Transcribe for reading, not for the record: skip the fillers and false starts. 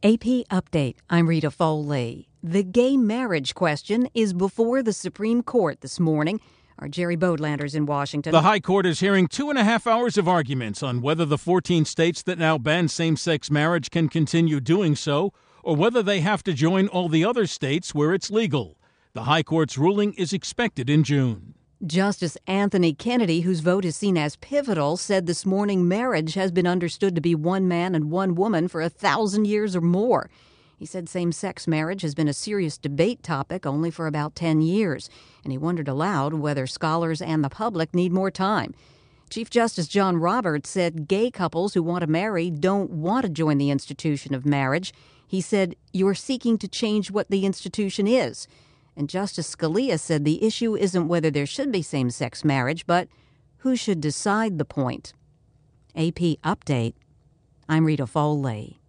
AP Update. I'm Rita Foley. The gay marriage question is before the Supreme Court this morning. Our Jerry Bodlander's in Washington. The High Court is hearing 2.5 hours of arguments on whether the 14 states that now ban same-sex marriage can continue doing so, or whether they have to join all the other states where it's legal. The High Court's ruling is expected in June. Justice Anthony Kennedy, whose vote is seen as pivotal, said this morning marriage has been understood to be one man and one woman for 1,000 years or more. He said same-sex marriage has been a serious debate topic only for about 10 years, and he wondered aloud whether scholars and the public need more time. Chief Justice John Roberts said gay couples who want to marry don't want to join the institution of marriage. He said, "You're seeking to change what the institution is." And Justice Scalia said the issue isn't whether there should be same-sex marriage, but who should decide the point. AP Update. I'm Rita Foley.